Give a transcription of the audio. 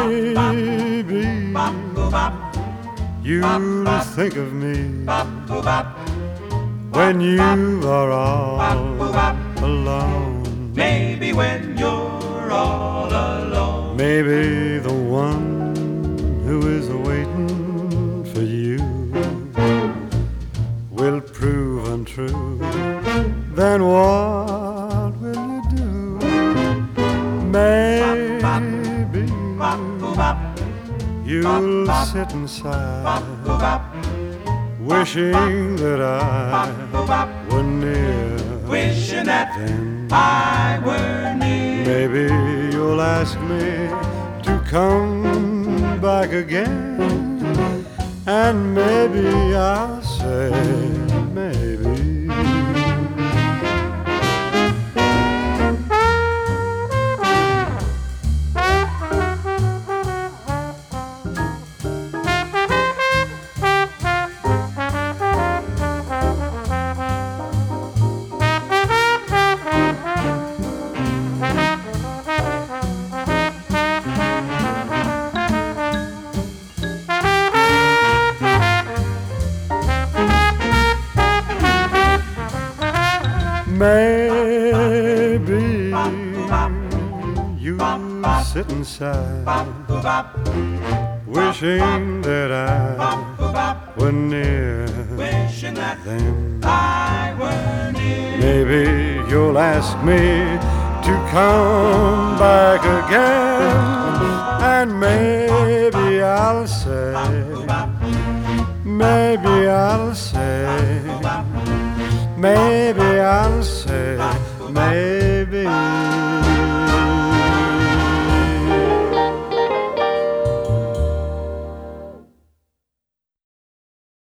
maybe you'll think of me when you are all alone. Maybe when you're all alone. Maybe the one who is waiting for you will prove untrue. Then what will you do? Maybe you'll sit inside wishing that I were near. Wishing that Then I were near. maybe you'll ask me to come back again, and maybe I'll say maybe. Maybe you sit inside wishing that I were near. Wishing that Then I were near. maybe you'll ask me to come back again, and maybe I'll say, maybe I'll say, maybe I'll say, maybe